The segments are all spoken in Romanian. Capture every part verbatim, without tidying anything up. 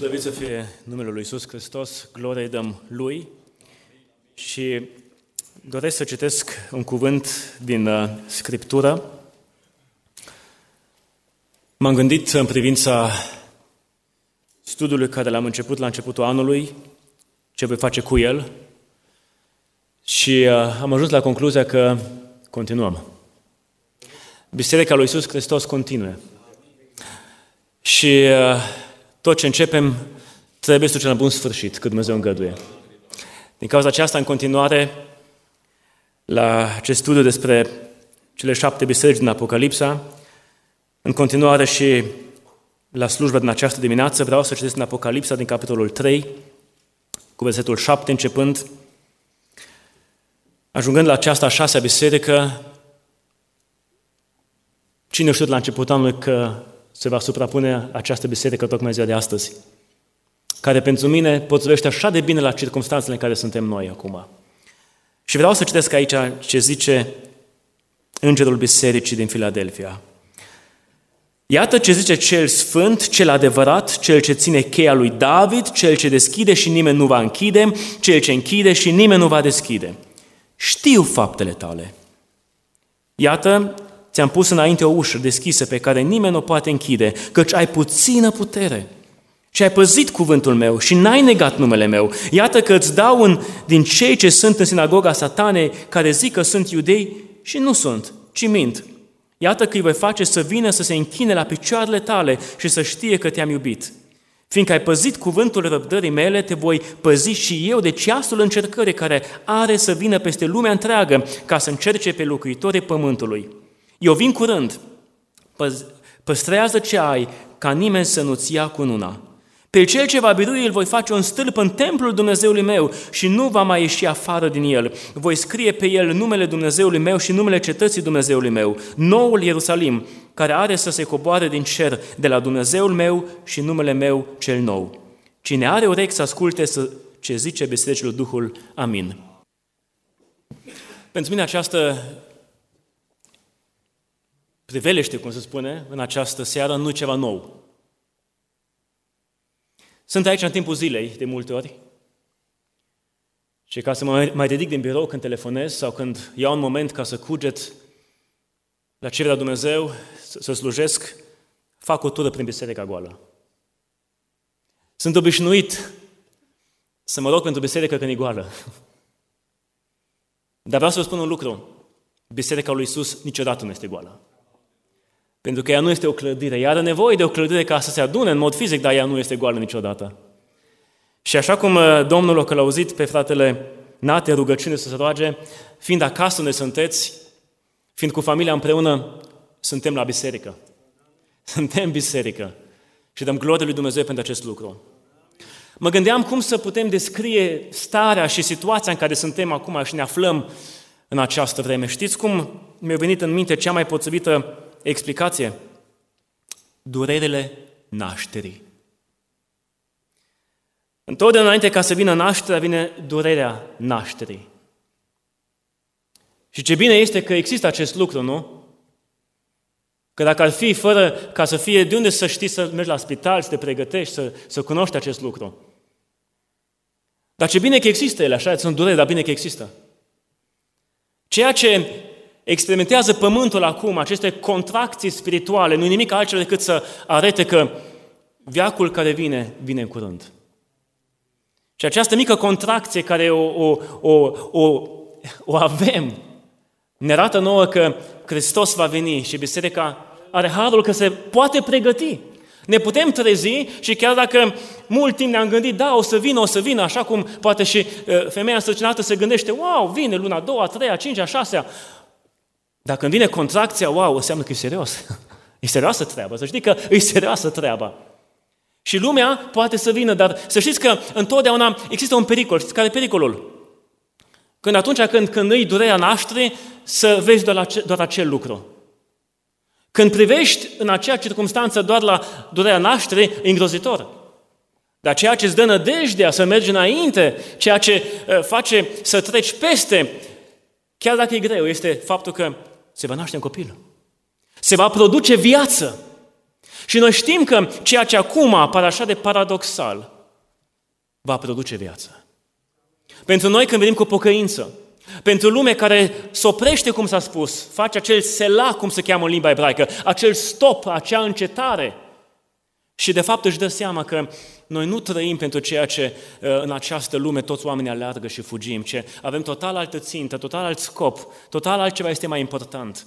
Slăvit să fie numele Lui Iisus Hristos, glorie dăm Lui și doresc să citesc un cuvânt din uh, Scriptură. M-am gândit în privința studiului care l-am început la începutul anului, ce voi face cu el și uh, am ajuns la concluzia că continuăm. Biserica lui Iisus Hristos continuă și uh, tot ce începem trebuie să duce la bun sfârșit, cât Dumnezeu îngăduie. Din cauza aceasta, în continuare, la acest studiu despre cele șapte biserici din Apocalipsa, în continuare și la slujba din această dimineață, vreau să citesc în Apocalipsa din capitolul trei, cu versetul șapte începând, ajungând la această a șasea biserică. Cine știu la începutul anului că se va suprapune această biserică tocmai ziua de astăzi, care pentru mine potrivește așa de bine la circumstanțele în care suntem noi acum. Și vreau să citesc aici ce zice Îngerul Bisericii din Filadelfia. Iată ce zice cel sfânt, cel adevărat, cel ce ține cheia lui David, cel ce deschide și nimeni nu va închide, cel ce închide și nimeni nu va deschide. Știu faptele tale. Iată, ți-am pus înainte o ușă deschisă pe care nimeni nu o poate închide, căci ai puțină putere și ai păzit cuvântul meu și n-ai negat numele meu. Iată că îți dau un, din cei ce sunt în sinagoga Satanei, care zic că sunt iudei și nu sunt, ci mint. Iată că îi voi face să vină să se închine la picioarele tale și să știe că te-am iubit. Fiindcă ai păzit cuvântul răbdării mele, te voi păzi și eu de ceasul încercării care are să vină peste lumea întreagă ca să încerce pe locuitorii pământului. Eu vin curând, păstrează ce ai, ca nimeni să nu-ți ia cununa. Pe cel ce va birui îl voi face un stâlp în templul Dumnezeului meu și nu va mai ieși afară din el. Voi scrie pe el numele Dumnezeului meu și numele cetății Dumnezeului meu, noul Ierusalim, care are să se coboare din cer de la Dumnezeul meu și numele meu cel nou. Cine are urechi să asculte ce zice bisericilor Duhul. Amin. Pentru mine această priveliște, cum se spune, în această seară, nu ceva nou. Sunt aici în timpul zilei, de multe ori, și ca să mă mai ridic din birou când telefonez sau când iau un moment ca să cuget la cererea Dumnezeu, să slujesc, fac o tură prin biserica goală. Sunt obișnuit să mă rog pentru biserică când e goală. Dar vreau să vă spun un lucru. Biserica lui Iisus niciodată nu este goală. Pentru că ea nu este o clădire. Ea are nevoie de o clădire ca să se adune în mod fizic, dar ea nu este goală niciodată. Și așa cum Domnul a călăuzit pe fratele Nate rugăciune să se roage, fiind acasă unde sunteți, fiind cu familia împreună, suntem la biserică. Suntem biserică. Și dăm glorie lui Dumnezeu pentru acest lucru. Mă gândeam cum să putem descrie starea și situația în care suntem acum și ne aflăm în această vreme. Știți cum mi-a venit în minte cea mai potrivită explicație? Durerele nașterii. Întotdeauna înainte ca să vină nașterea, vine durerea nașterii. Și ce bine este că există acest lucru, nu? Că dacă ar fi fără ca să fie, de unde să știi să mergi la spital, să te pregătești, să, să cunoști acest lucru? Dar ce bine că există ele, așa, sunt dureri, dar bine că există. Ceea ce experimentează pământul acum, aceste contracții spirituale, nu-i nimic altceva decât să arate că veacul care vine, vine în curând. Și această mică contracție care o, o, o, o, o avem, ne arată nouă că Hristos va veni și biserica are harul că se poate pregăti. Ne putem trezi și chiar dacă mult timp ne-am gândit, da, o să vină, o să vină, așa cum poate și femeia însărcinată se gândește, wow, vine luna a doua, a treia, a cincea, a șasea. Dacă când vine contracția, wow, înseamnă că e serios. E serioasă treaba, să știi că e serioasă treaba. Și lumea poate să vină, dar să știți că întotdeauna există un pericol. Știți care e pericolul? Când atunci când, când îi durerea nașterii, să vezi doar, la, doar acel lucru. Când privești în acea circunstanță doar la durerea nașterii, e îngrozitor. Dar ceea ce îți dă nădejdea să mergi înainte, ceea ce uh, face să treci peste, chiar dacă e greu, este faptul că se va naște un copil. Se va produce viață. Și noi știm că ceea ce acum pare așa de paradoxal va produce viață. Pentru noi când venim cu pocăință, pentru lume care se oprește, cum s-a spus, face acel selah, cum se cheamă în limba ebraică, acel stop, acea încetare. Și de fapt își dă seama că noi nu trăim pentru ceea ce în această lume toți oamenii aleargă și fugim, ci avem total altă țintă, total alt scop, total altceva este mai important.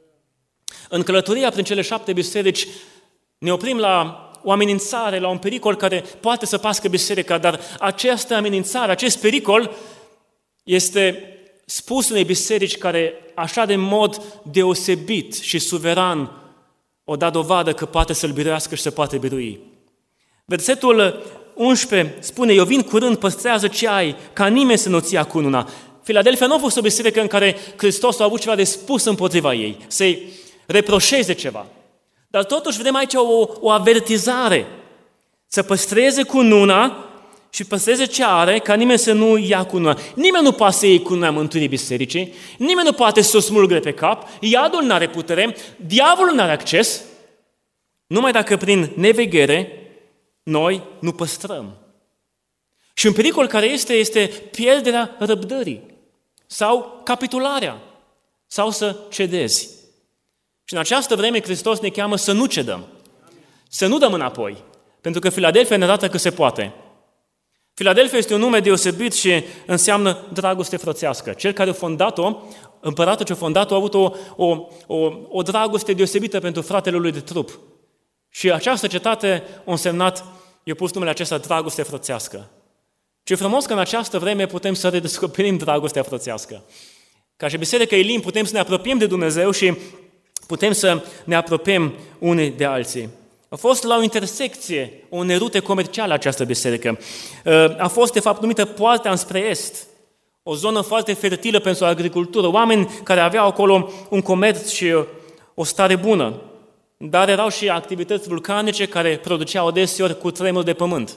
În călătoria prin cele șapte biserici ne oprim la o amenințare, la un pericol care poate să pască biserica, dar această amenințare, acest pericol este spus unei biserici care așa de mod deosebit și suveran o da dovadă că poate să-l biruiască și să poate birui. Versetul unsprezece spune, eu vin curând, păstrează ce ai, ca nimeni să nu-ți ia cununa. Filadelfia nu a fost o biserică în care Hristos a avut ceva de spus împotriva ei, să-i reproșeze ceva. Dar totuși vedem aici o, o avertizare, să păstreze cununa și păstreze ce are, ca nimeni să nu ia cununa. Nimeni nu poate să iei cununa mântuirii bisericii, nimeni nu poate să o smulgă pe cap, iadul nu are putere, diavolul nu are acces, numai dacă prin neveghere noi nu păstrăm. Și un pericol care este, este pierderea răbdării sau capitularea sau să cedezi. Și în această vreme Hristos ne cheamă să nu cedăm, să nu dăm înapoi, pentru că Filadelfia ne arată că se poate. Filadelfia este un nume deosebit și înseamnă dragoste frățească. Cel care a fondat-o, împăratul ce a fondat-o, a avut o, o, o, o dragoste deosebită pentru fratele lui de trup. Și această cetate a însemnat, i-a pus numele acesta, dragoste frățească. Ce frumos că în această vreme putem să redescoperim dragostea frățească. Ca și Biserica Elim putem să ne apropiem de Dumnezeu și putem să ne apropiem unii de alții. A fost la o intersecție, o nerute comercială această biserică. A fost, de fapt, numită Poarta înspre Est, o zonă foarte fertilă pentru agricultură, oameni care aveau acolo un comerț și o stare bună, dar erau și activități vulcanice care produceau adeseori cu tremur de pământ.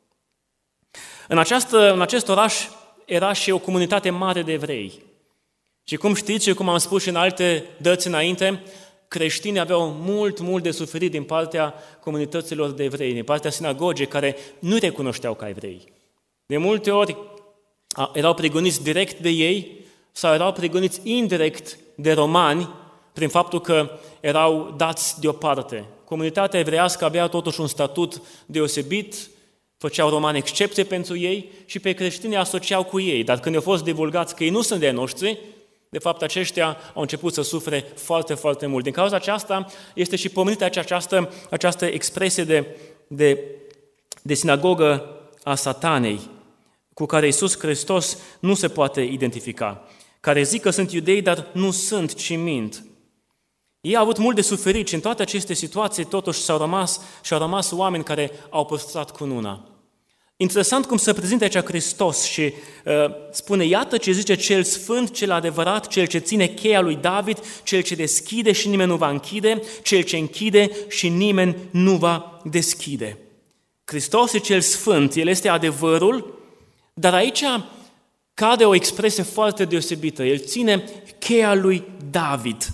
În, această, în acest oraș era și o comunitate mare de evrei. Și cum știți și cum am spus și în alte dăți înainte, creștinii aveau mult, mult de suferit din partea comunităților de evrei, din partea sinagogii, care nu recunoșteau ca evrei. De multe ori erau pregoniți direct de ei sau erau pregoniți indirect de romani prin faptul că erau dați deoparte. Comunitatea evreiască avea totuși un statut deosebit, făceau romani excepție pentru ei și pe creștini asociau cu ei, dar când au fost divulgați că ei nu sunt de noștri, de fapt, aceștia au început să sufere foarte, foarte mult. Din cauza aceasta este și pomenită această, această expresie de, de, de sinagogă a satanei, cu care Iisus Hristos nu se poate identifica, care zic că sunt iudei, dar nu sunt, ci mint. Ei au avut mult de suferit și în toate aceste situații totuși s-au rămas și au rămas oameni care au păstrat cununa. Interesant cum se prezintă aici Hristos și uh, spune, iată ce zice cel sfânt, cel adevărat, cel ce ține cheia lui David, cel ce deschide și nimeni nu va închide, cel ce închide și nimeni nu va deschide. Hristos e cel sfânt, El este adevărul, dar aici cade o expresie foarte deosebită. El ține cheia lui David.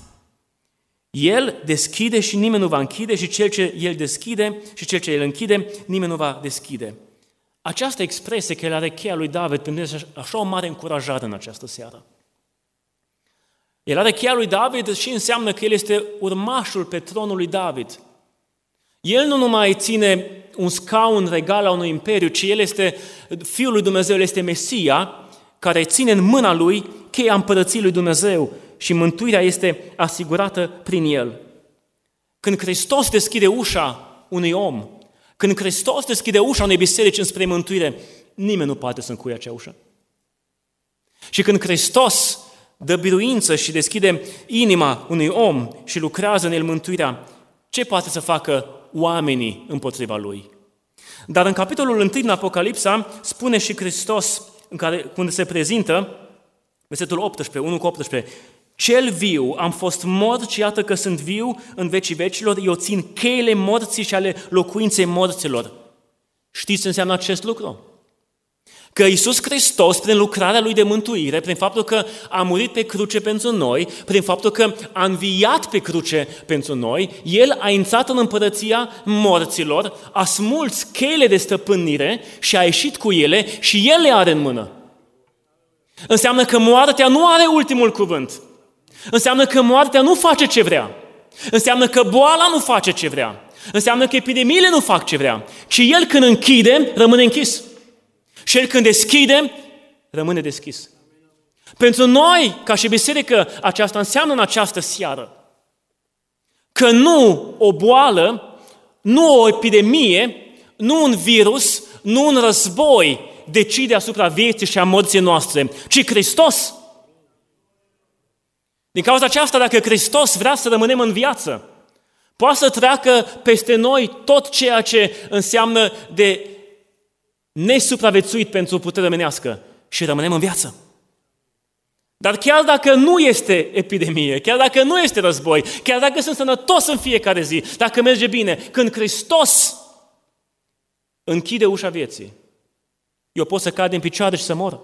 El deschide și nimeni nu va închide și cel ce El deschide și cel ce El închide, nimeni nu va deschide. Această expresie că El are cheia lui David pentru este așa o mare încurajare în această seară. El are cheia lui David și înseamnă că El este urmașul pe tronul lui David. El nu numai ține un scaun regal a unui imperiu, ci El este Fiul lui Dumnezeu, El este Mesia, care ține în mâna Lui cheia împărăției lui Dumnezeu și mântuirea este asigurată prin El. Când Hristos deschide ușa unui om, când Hristos deschide ușa unei biserici înspre mântuire, nimeni nu poate să încuie acea ușă. Și când Hristos dă biruință și deschide inima unui om și lucrează în el mântuirea, ce poate să facă oamenii împotriva lui? Dar în capitolul unu din Apocalipsa spune și Hristos, în care, când se prezintă, versetul optsprezece, unu cu optsprezece, cel viu, am fost mort și iată că sunt viu în vecii vecilor, eu țin cheile morții și ale locuinței morților. Știți ce înseamnă acest lucru? Că Iisus Hristos, prin lucrarea Lui de mântuire, prin faptul că a murit pe cruce pentru noi, prin faptul că a înviat pe cruce pentru noi, El a intrat în împărăția morților, a smuls cheile de stăpânire și a ieșit cu ele și El le are în mână. Înseamnă că moartea nu are ultimul cuvânt. Înseamnă că moartea nu face ce vrea. Înseamnă că boala nu face ce vrea. Înseamnă că epidemiile nu fac ce vrea. Ci El când închide, rămâne închis. Și El când deschide, rămâne deschis. Pentru noi, ca și biserică, aceasta înseamnă în această seară că nu o boală, nu o epidemie, nu un virus, nu un război decide asupra vieții și a morții noastre, ci Hristos. Din cauza aceasta, dacă Hristos vrea să rămânem în viață, poate să treacă peste noi tot ceea ce înseamnă de nesupraviețuit pentru putere omenească și rămânem în viață. Dar chiar dacă nu este epidemie, chiar dacă nu este război, chiar dacă sunt sănătos în fiecare zi, dacă merge bine, când Hristos închide ușa vieții, eu pot să cad în picioare și să mor.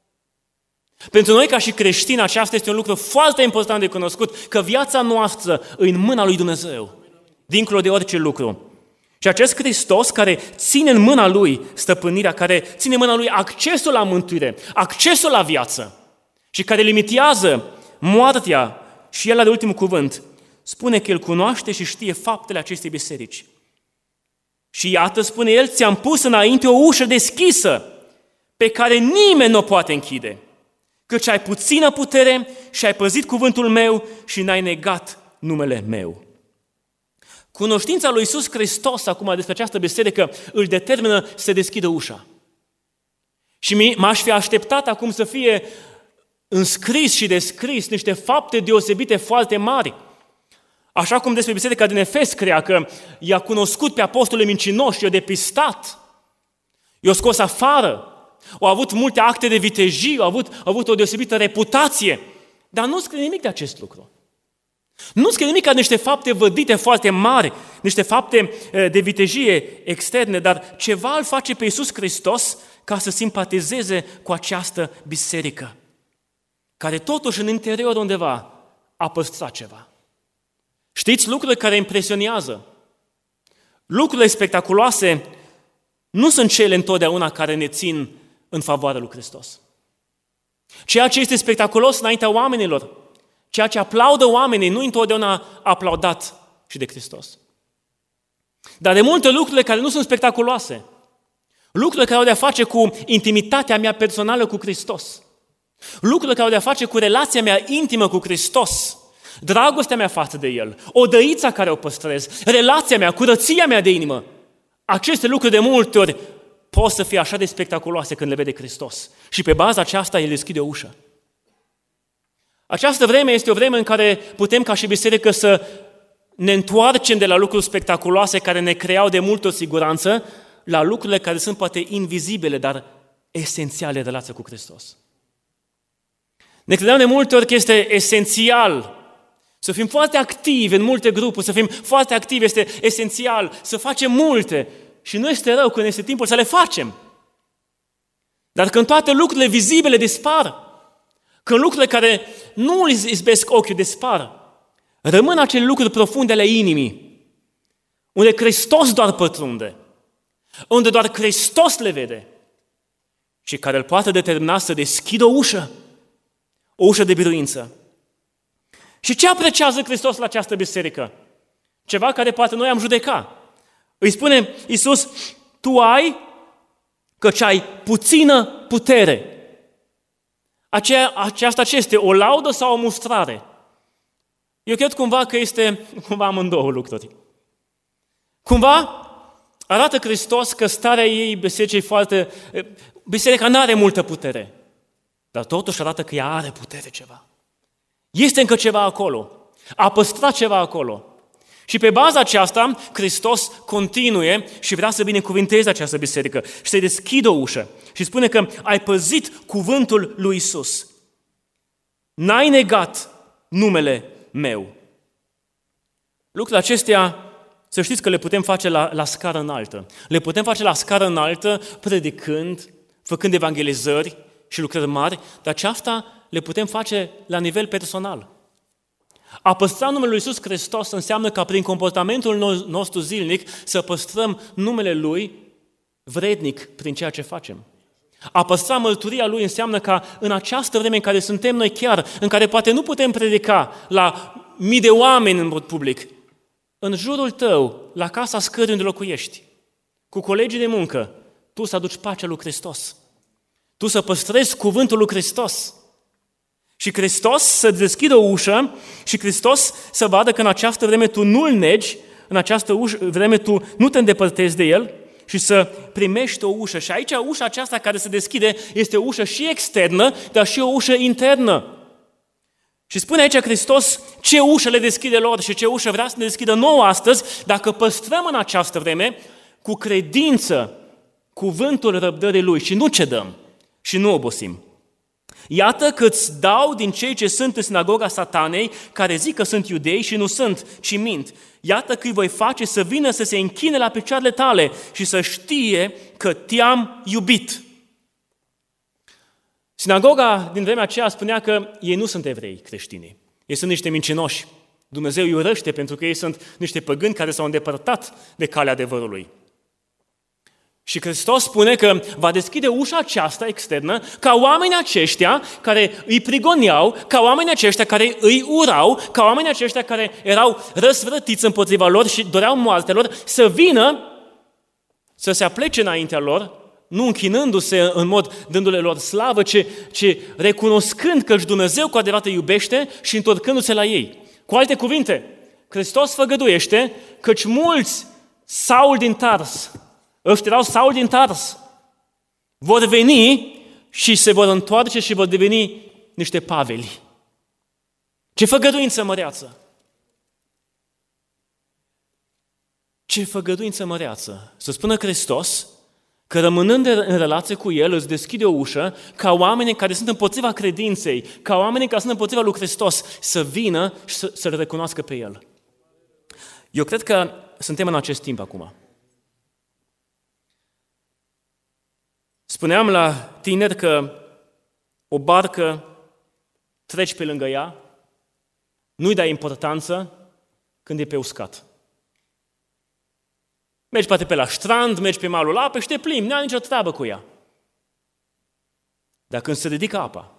Pentru noi, ca și creștini, aceasta este un lucru foarte important de cunoscut, că viața noastră e în mâna lui Dumnezeu, dincolo de orice lucru. Și acest Hristos care ține în mâna Lui stăpânirea, care ține în mâna Lui accesul la mântuire, accesul la viață și care limitează moartea și El are ultimul cuvânt, spune că El cunoaște și știe faptele acestei biserici. Și iată, spune El, ți-am pus înainte o ușă deschisă pe care nimeni nu o poate închide, căci ai puțină putere și ai păzit cuvântul meu și n-ai negat numele meu. Cunoștința lui Iisus Hristos acum despre această biserică îl determină să deschidă ușa. Și m-aș fi așteptat acum să fie înscris și descris niște fapte deosebite foarte mari. Așa cum despre biserica din Efes scria că i-a cunoscut pe apostolii mincinoși, i-a depistat, i-a scos afară, au avut multe acte de vitejie, au avut, au avut o deosebită reputație, dar nu scrie nimic de acest lucru. Nu scrie nimic ca niște fapte vădite foarte mari, niște fapte de vitejie externe, dar ceva îl face pe Iisus Hristos ca să simpatizeze cu această biserică, care totuși în interior undeva a păstrat ceva. Știți, lucrurile care impresionează, lucrurile spectaculoase, nu sunt cele întotdeauna care ne țin în favoarea lui Hristos. Ceea ce este spectaculos înaintea oamenilor, ceea ce aplaudă oamenii, nu întotdeauna aplaudat și de Hristos. Dar de multe lucrurile care nu sunt spectaculoase, lucrurile care au de-a face cu intimitatea mea personală cu Hristos, lucrurile care au de-a face cu relația mea intimă cu Hristos, dragostea mea față de El, odăița care o păstrez, relația mea, curăția mea de inimă, aceste lucruri de multe ori pot să fie așa de spectaculoase când le vede Hristos. Și pe baza aceasta El deschide o ușă. Această vreme este o vreme în care putem ca și biserică să ne întoarcem de la lucruri spectaculoase care ne creau de multă siguranță la lucrurile care sunt poate invizibile, dar esențiale în relația cu Hristos. Ne credeam de multe ori că este esențial să fim foarte activi în multe grupuri, să fim foarte activi, este esențial să facem multe și nu este rău când este timpul să le facem. Dar când toate lucrurile vizibile dispar, când lucrurile care nu îți izbesc ochiul dispar, rămân acele lucruri profunde ale inimii, unde Hristos doar pătrunde, unde doar Hristos le vede și care îl poate determina să deschidă o ușă, o ușă de biruință. Și ce apreciază Hristos la această biserică? Ceva care poate noi am judecat. Îi spune Iisus, tu ai, căci ai puțină putere. Aceea, aceasta ce este? O laudă sau o mustrare? Eu cred cumva că este cumva amândouă lucruri. Cumva arată Hristos că starea ei bisericii foarte... Biserica nu are multă putere, dar totuși arată că ea are putere ceva. Este încă ceva acolo. A păstrat ceva acolo. Și pe baza aceasta, Hristos continuă și vrea să binecuvânteze această biserică și să-i deschidă o ușă. Și spune că ai păzit cuvântul lui Iisus. N-ai negat numele meu. Lucrurile acestea, să știți că le putem face la, la scară înaltă. Le putem face la scară înaltă predicând, făcând evangelizări și lucrări mari, dar aceasta le putem face la nivel personal. A păstra numele Lui Iisus Hristos înseamnă ca prin comportamentul nostru zilnic să păstrăm numele Lui vrednic prin ceea ce facem. A păstra mărturia Lui înseamnă ca în această vreme în care suntem noi chiar, în care poate nu putem predica la mii de oameni în mod public, în jurul tău, la casa scării unde locuiești, cu colegii de muncă, tu să aduci pacea lui Hristos. Tu să păstrezi cuvântul lui Hristos. Și Hristos să deschidă o ușă și Hristos să vadă că în această vreme tu nu-L negi, în această ușă, vreme tu nu te îndepărtezi de El și să primești o ușă. Și aici ușa aceasta care se deschide este o ușă și externă, dar și o ușă internă. Și spune aici Hristos ce ușă le deschide lor și ce ușă vrea să ne deschidă nouă astăzi, dacă păstrăm în această vreme cu credință cuvântul răbdării Lui și nu cedăm și nu obosim. Iată că îți dau din cei ce sunt în sinagoga Satanei, care zic că sunt iudei și nu sunt, ci mint. Iată că îi voi face să vină să se închine la picioarele tale și să știe că te-am iubit. Sinagoga din vremea aceea spunea că ei nu sunt evrei creștini. Ei sunt niște mincinoși. Dumnezeu îi urăște pentru că ei sunt niște păgâni care s-au îndepărtat de calea adevărului. Și Hristos spune că va deschide ușa aceasta externă ca oamenii aceștia care îi prigoneau, ca oamenii aceștia care îi urau, ca oamenii aceștia care erau răsvrătiți împotriva lor și doreau moartea lor, să vină, să se aplece înaintea lor, nu închinându-se în mod dându-le lor slavă, ci, ci recunoscând că Dumnezeu cu adevărat îi iubește și întorcându-se la ei. Cu alte cuvinte, Hristos făgăduiește căci mulți Saul din Tars, ăștia erau Saul din Tars, vor veni și se vor întoarce și vor deveni niște Paveli. Ce făgăduință măreață! Ce făgăduință măreață! Să spună Hristos că rămânând în relație cu El îți deschide o ușă ca oamenii care sunt împotriva credinței, ca oamenii care sunt împotriva lui Hristos să vină și să, să-L recunoască pe El. Eu cred că suntem în acest timp acum. Spuneam la tineri că o barcă treci pe lângă ea, nu-i dai importanță când e pe uscat. Mergi poate pe la strand, mergi pe malul apei și te plimbi, n-ai nicio treabă cu ea. Dar când se ridică apa,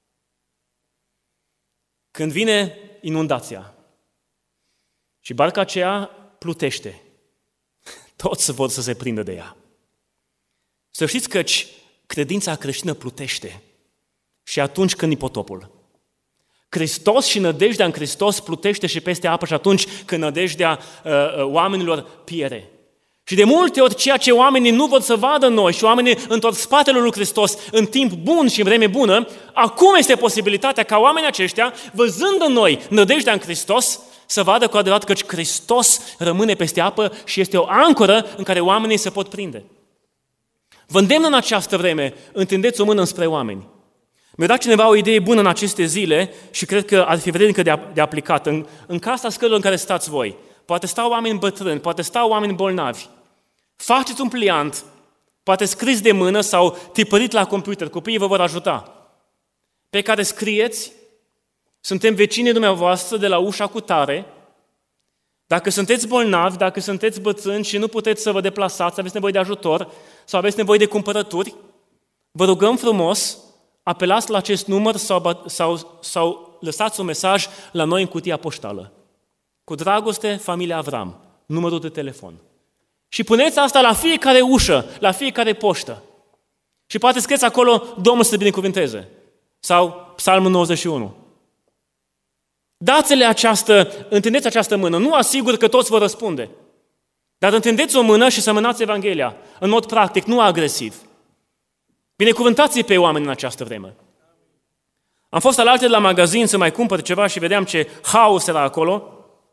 când vine inundația și barca aceea plutește, toți vor să se prindă de ea. Să știți că credința creștină plutește și atunci când e potopul. Hristos și nădejdea în Hristos plutește și peste apă și atunci când nădejdea uh, oamenilor piere. Și de multe ori ceea ce oamenii nu vor să vadă noi și oamenii întorc spatele lui Hristos în timp bun și în vreme bună, acum este posibilitatea ca oamenii aceștia, văzând în noi nădejdea în Hristos, să vadă cu adevărat că Hristos rămâne peste apă și este o ancoră în care oamenii se pot prinde. Vă îndemn în această vreme, întindeți o mână înspre oameni. Mi-a dat cineva o idee bună în aceste zile și cred că ar fi vrednică de, de aplicat. În, în casa scărilor în care stați voi, poate stau oameni bătrâni, poate stau oameni bolnavi. Faceți un pliant, poate scris de mână sau tipărit la computer, copiii vă vor ajuta, pe care scrieți: suntem vecinii dumneavoastră de la ușa cu tare. Dacă sunteți bolnavi, dacă sunteți bătrâni și nu puteți să vă deplasați, aveți nevoie de ajutor sau aveți nevoie de cumpărături, vă rugăm frumos, apelați la acest număr sau, sau, sau lăsați un mesaj la noi în cutia poștală. Cu dragoste, familia Avram, numărul de telefon. Și puneți asta la fiecare ușă, la fiecare poștă. Și poate scrieți acolo: Domnul să te binecuvânteze. Sau Psalmul nouăzeci și unu. Dați-le această, întindeți această mână. Nu asigur că toți vă răspunde. Dar întindeți o mână și semănați Evanghelia. În mod practic, nu agresiv. Binecuvântați-i pe oameni în această vreme. Am fost alaltă la magazin să mai cumpăr ceva și vedeam ce haos era acolo.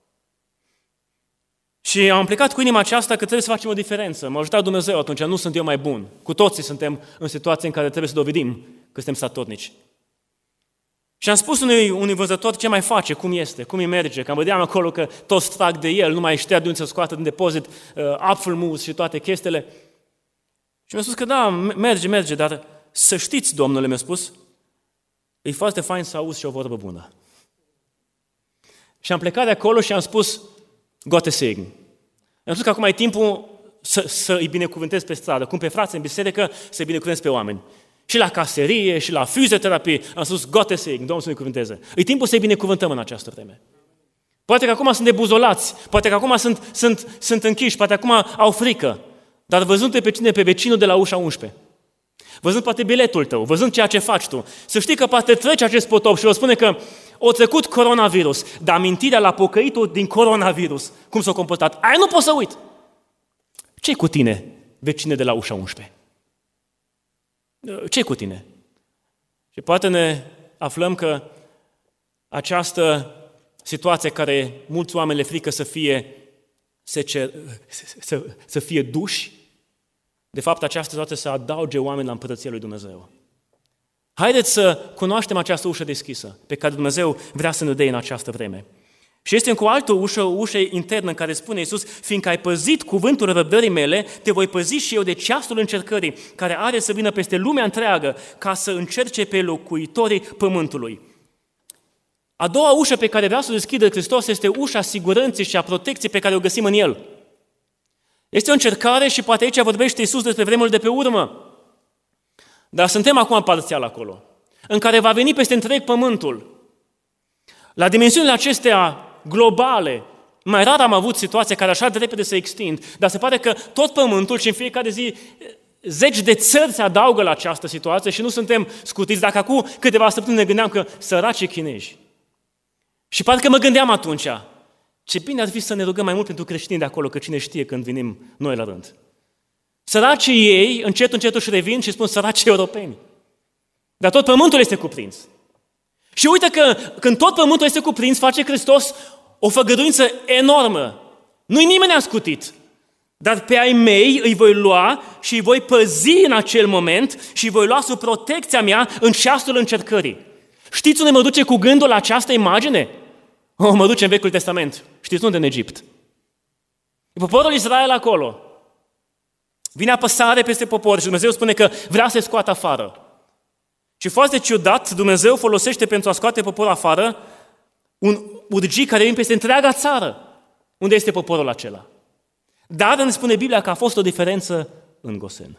Și am plecat cu inima aceasta că trebuie să facem o diferență. M-a ajutat Dumnezeu atunci, nu sunt eu mai bun. Cu toții suntem în situații în care trebuie să dovedim că suntem statornici. Și am spus unui, unui vânzător ce mai face, cum este, cum îi merge, că am vedeam acolo că toți trag de el, nu mai știa de unde să scoată din depozit uh, Apfelmus și toate chestiile. Și mi-a spus că da, merge, merge, dar să știți, domnule, mi-a spus, e foarte fain să auzi și o vorbă bună. Și am plecat de acolo și am spus, Gottes Segen. Am spus că acum e timpul să, să îi binecuvântez pe stradă, cum pe frații în biserică să îi binecuvântez pe oameni. Și la caserie, și la fizioterapie, am spus, Gottes Segen, Domnul să-i binecuvânteze. E timpul să-i binecuvântăm în această vreme. Poate că acum sunt debuzolați, poate că acum sunt, sunt, sunt închiși, poate acum au frică, dar văzând pe cine, pe vecinul de la ușa unsprezece, văzând poate biletul tău, văzând ceea ce faci tu, să știi că poate trece acest potop și o spune că o trecut coronavirus, dar amintirea la pocăitul din coronavirus, cum s-a comportat, aia nu pot să uit. Ce-i cu tine, vecine de la ușa unsprezece? Ce-i cu tine? Și poate ne aflăm că această situație care mulți oameni le frică să fie, să, cer, să, să fie duși, de fapt această situație să adauge oameni la împărăția lui Dumnezeu. Haideți să cunoaștem această ușă deschisă pe care Dumnezeu vrea să ne dea în această vreme. Și este încă o altă ușă, o ușă internă în care spune Iisus, fiindcă ai păzit cuvântul răbdării mele, te voi păzi și eu de ceasul încercării, care are să vină peste lumea întreagă, ca să încerce pe locuitorii pământului. A doua ușă pe care vrea să o deschidă Hristos este ușa siguranței și a protecției pe care o găsim în El. Este o încercare și poate aici vorbește Iisus despre vremurile de pe urmă. Dar suntem acum parțial acolo, în care va veni peste întreg pământul. La dimensiunile acestea globale, mai rar am avut situația care așa de repede se extind, dar se pare că tot pământul și în fiecare zi zeci de țări se adaugă la această situație și nu suntem scutiți. Dacă acum câteva săptămâni ne gândeam că săracii chinezi. Și parcă mă gândeam atunci, ce bine ar fi să ne rugăm mai mult pentru creștini de acolo, că cine știe când venim noi la rând. Săracii ei, încet, încet își revin și spun săracii europeni. Dar tot pământul este cuprins. Și uite că când tot pământul este cuprins, face Hristos o făgăduință enormă. Nu-i nimeni ascutit. Dar pe ai mei îi voi lua și îi voi păzi în acel moment și îi voi lua sub protecția mea în ceasul încercării. Știți unde mă duce cu gândul la această imagine? O, mă duce în Vechiul Testament. Știți unde? În Egipt. E poporul Israel acolo. Vine apăsare peste popor și Dumnezeu spune că vrea să-i scoată afară. Și foarte ciudat, Dumnezeu folosește pentru a scoate poporul afară un urgii care vine peste întreaga țară. Unde este poporul acela? Dar ne spune Biblia că a fost o diferență în Gosen.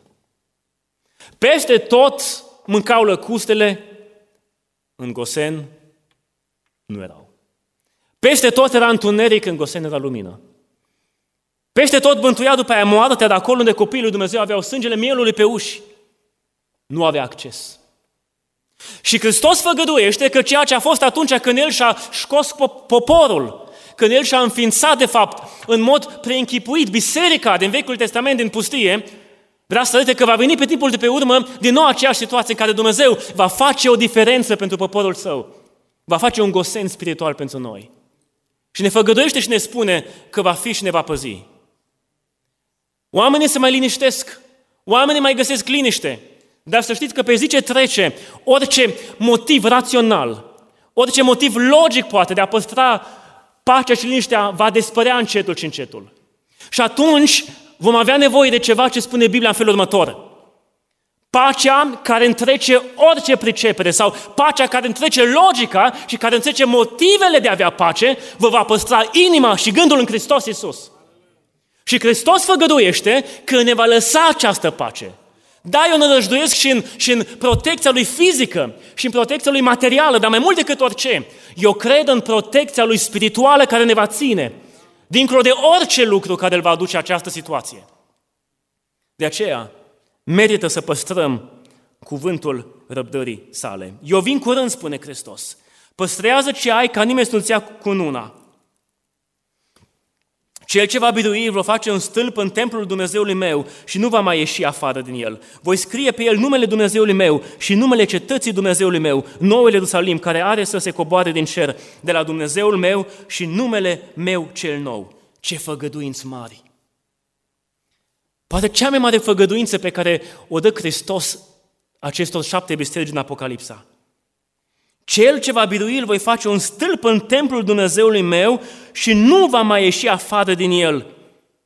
Peste tot mâncau lăcustele, în Gosen nu erau. Peste tot era întuneric, în Gosen era lumină. Peste tot bântuia după aia moartea, de acolo unde copiii lui Dumnezeu aveau sângele mielului pe uși. Nu avea acces. Și Hristos făgăduiește că ceea ce a fost atunci când El și-a scos poporul, când El și-a înființat, de fapt, în mod preînchipuit biserica din Vechiul Testament din pustie, vrea să arate că va veni pe timpul de pe urmă din nou aceeași situație în care Dumnezeu va face o diferență pentru poporul Său. Va face un Gosen spiritual pentru noi. Și ne făgăduiește și ne spune că va fi și ne va păzi. Oamenii se mai liniștesc, oamenii mai găsesc liniște, dar să știți că pe zi ce trece, orice motiv rațional, orice motiv logic poate de a păstra pacea și liniștea va dispărea încetul și încetul. Și atunci vom avea nevoie de ceva ce spune Biblia în felul următor. Pacea care întrece orice pricepere sau pacea care întrece logica și care întrece motivele de a avea pace, vă va păstra inima și gândul în Hristos Iisus. Și Hristos făgăduiește că ne va lăsa această pace. Da, eu nădăjduiesc și în, și în protecția lui fizică și în protecția lui materială, dar mai mult decât orice, eu cred în protecția lui spirituală care ne va ține, dincolo de orice lucru care îl va aduce această situație. De aceea, merită să păstrăm cuvântul răbdării sale. Eu vin curând, spune Hristos. Păstrează ce ai, ca nimeni să nu-ți ia cununa. Cel ce va birui va face un stâlp în templul Dumnezeului meu și nu va mai ieși afară din el. Voi scrie pe el numele Dumnezeului meu și numele cetății Dumnezeului meu, noul Ierusalim, care are să se coboare din cer de la Dumnezeul meu și numele meu cel nou. Ce făgăduinți mari! Poate cea mai mare făgăduință pe care o dă Hristos acestor șapte biserici din Apocalipsa. Cel ce va birui îl voi face un stâlp în templul Dumnezeului meu și nu va mai ieși afară din el.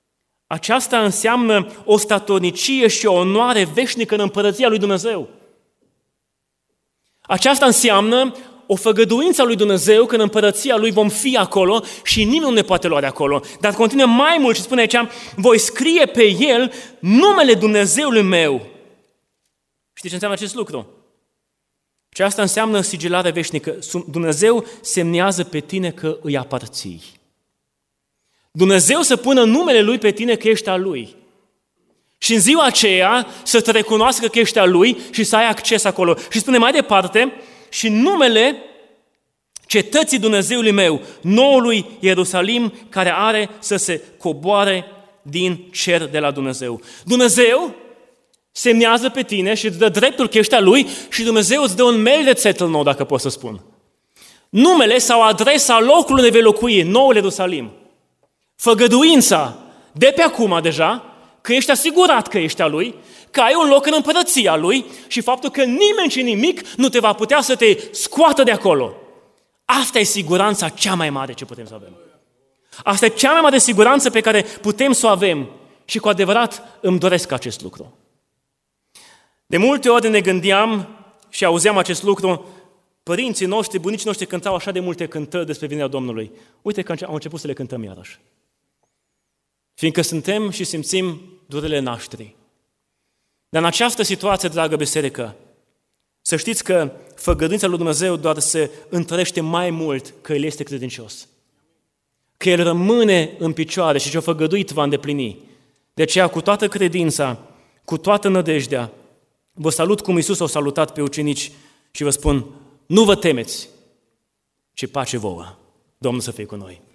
Aceasta înseamnă o statornicie și o onoare veșnică în împărăția lui Dumnezeu. Aceasta înseamnă o făgăduință a lui Dumnezeu că în împărăția lui vom fi acolo și nimeni nu ne poate lua de acolo. Dar continuă mai mult și spune aici, voi scrie pe el numele Dumnezeului meu. Știți ce înseamnă acest lucru? Și asta înseamnă sigilare veșnică. Dumnezeu semnează pe tine că îi aparții. Dumnezeu să pună numele Lui pe tine că ești al Lui. Și în ziua aceea să te recunoască că ești al Lui și să ai acces acolo. Și spune mai departe, și numele cetății Dumnezeului meu, noului Ierusalim, care are să se coboare din cer de la Dumnezeu. Dumnezeu semnează pe tine și îți dă dreptul că ești al Lui și Dumnezeu îți dă un mail de țetel nou, dacă pot să spun. Numele sau adresa locului unde vei locui, noul Ierusalim. Făgăduința de pe acum deja, că ești asigurat că ești al Lui, că ai un loc în împărăția Lui și faptul că nimeni și nimic nu te va putea să te scoată de acolo. Asta e siguranța cea mai mare ce putem să avem. Asta e cea mai mare siguranță pe care putem să o avem și cu adevărat îmi doresc acest lucru. De multe ori ne gândeam și auzeam acest lucru, părinții noștri, bunicii noștri cântau așa de multe cântări despre venirea Domnului. Uite că am început să le cântăm iarăși. Fiindcă suntem și simțim durerile nașterii. Dar în această situație, dragă biserică, să știți că făgăduința lui Dumnezeu doar se întărește mai mult că El este credincios. Că El rămâne în picioare și ce-a făgăduit va îndeplini. De aceea, cu toată credința, cu toată nădejdea, vă salut cum Iisus a salutat pe ucenici și vă spun, nu vă temeți, ci pace vouă. Domnul să fie cu noi.